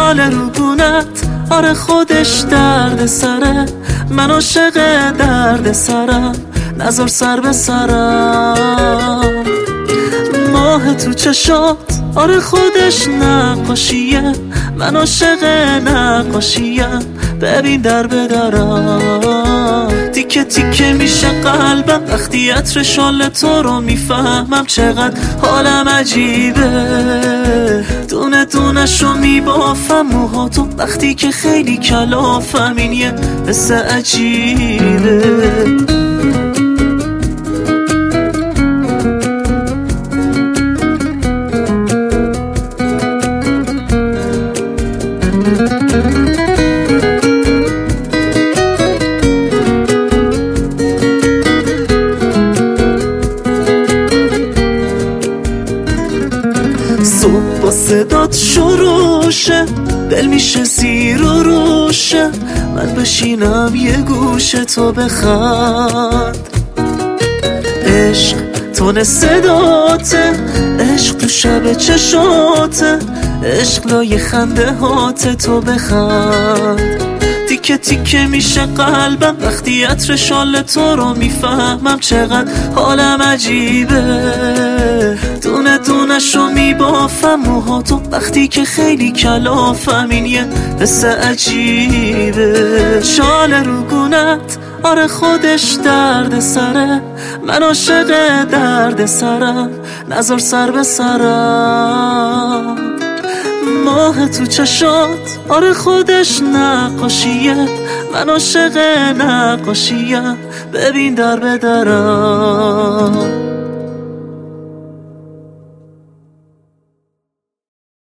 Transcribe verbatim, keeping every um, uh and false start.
شال روگونت آره خودش درد سره، من عاشق درد سرم، نذار سر به سرم. ماه تو چشات آره خودش نقاشیه، من عاشق نقاشیم، ببین در بدرم. تیکه تیکه میشه قلبم وقتی عطر شال تو رو میفهمم، چقدر حالم عجیبه، دونه دونه شو میبافم موهاتو وقتی که خیلی کلافم، این یه حس عجیبه. صبح با صدات شروشه، دل میشه زیر و روشه، من بشینم یه گوشه تو بخند. عشق تون صداته، عشق تو شب چشاته، عشق لای خنده هاته تو بخند. تیکه تیکه میشه قلبم وقتی عطر شال تو رو میفهمم، چقدر حالم عجیبه، دونه دونه شو میبافم موهاتو وقتی که خیلی کلافم، این یه حس عجیبه. شال روگونت آره خودش درد سره، من عاشق درد سرم، نذار سر به سرم. ماه تو چشات آره خودش نقاشیه، من عاشق نقاشیم، ببین در بدرم.